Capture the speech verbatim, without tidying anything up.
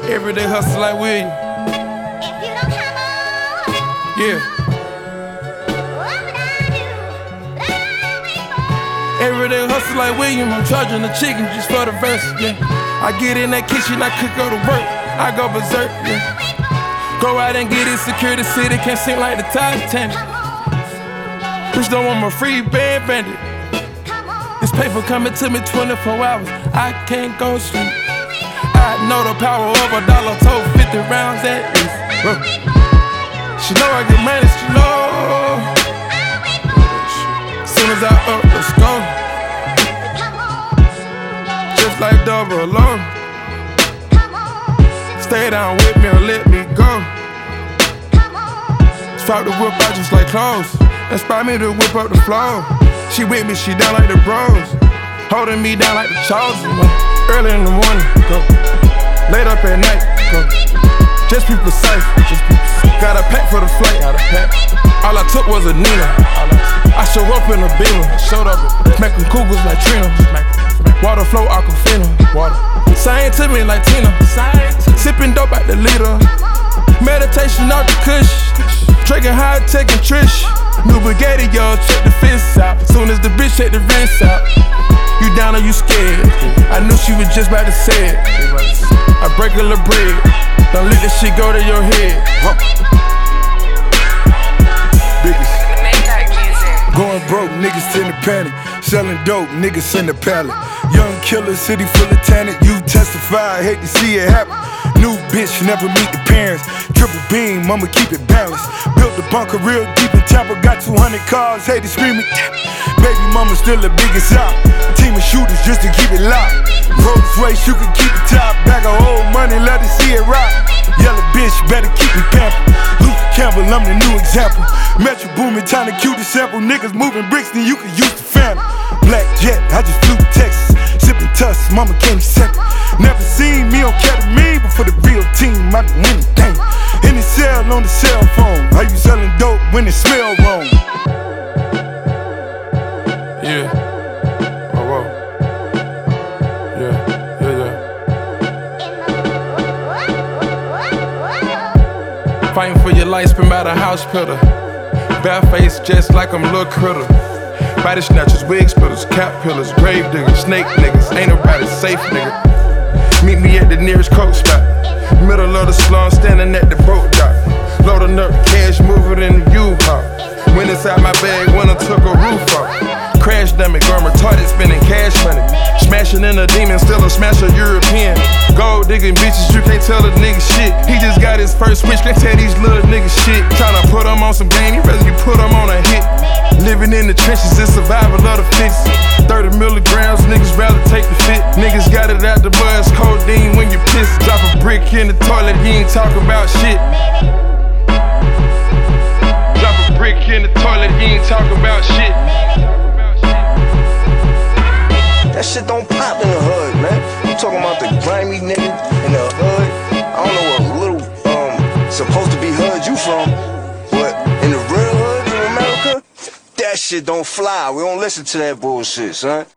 Everyday hustle like William. If you don't come on, Yeah. what would I do? I wait for. Everyday hustle like William. I'm charging the chicken just for the verse. Yeah. I get in that kitchen, I cook, go to work. I go berserk. Yeah. Go out and get it, secure the city, can't sing like the Titanic. Bitch don't want my free band bandit. This paper coming to me twenty-four hours, I can't go sleep. I know the power of a dollar, told fifty rounds at least. Uh. She know I get money, she know. Soon as I up, let's go. Just like double low. Stay down with me or let me go. Strap the whip out just like clothes. Inspire me to whip up the flow. She with me, she down like the bros. Holding me down like the chosen one. Early in the morning, go. Late up at night, go. Just be precise, just be precise. Got a pack for the flight, got a pack. All I took was a Nina. I show up in a beamer, showed up, smacking cougars like Trina. Water flow, Aquafina. Water. Sing to me like Tina. Sipping dope out the liter. Meditation off the kush. Drinking high tech and Trish. New Bugatti, y'all, check the fence out. Soon as the bitch check the wrist out. You down or you scared? I knew she was just about to say it. I break a little bread. Don't let this shit go to your head. Huh. Biggest. Going broke, niggas in the panic. Selling dope, niggas in the pallet. Young killer, city full of talent. You testify, I hate to see it happen. New bitch, never meet the parents. Triple beam, I'ma keep it balanced. Built the bunker real deep in Tampa. Got two hundred cars, haters screaming. Baby mama still the biggest out. Team of shooters just to keep it locked. Rolls Royce, you can keep it top. Bag of old money, let it see it rock. Yellow bitch, better keep me pampered. Luther Campbell, I'm the new example. Metro Boomin, time to cue the sample. Niggas moving bricks, then you can use the family. Black jet, I just flew to Texas. Sipping tuss, mama can't accept it. Never seen me on ketamine, but for the real team, I do anything. In the cell on the cell phone. How you selling dope when it smell wrong? Yeah. Oh, whoa. Yeah, yeah, yeah. Fighting for your life, spin by the house pillar. Bare face, just like I'm Lil' Critter. Body snatchers, wig splitters, cap pillars, grave diggers, snake niggas. Ain't nobody safe, nigga. Meet me at the nearest coke spot. Middle of the slum, standing at the boat dock. Loading up cash, moving in the U-Haul. Went inside my bag when I took a roof off. Crash dummy, going retarded, spending cash money. Smashing in a demon, still a smasher European. Gold digging bitches, you can't tell a nigga shit. He just got his first switch, can't tell these little niggas shit. Tryna put him on some game, he rather you put him on a hit. Living in the trenches, it's survival of the fittest. thirty milligrams, niggas rather take the fit. Niggas got it out the buzz, codeine when you piss. Drop a brick in the toilet, he ain't talk about shit. Drop a brick in the toilet, he ain't talk about shit. That shit don't pop in the hood, man. You talking about the grimy nigga in the hood? I don't know what little um supposed to be hood you from, but in the real hood in America, that shit don't fly. We don't listen to that bullshit, son.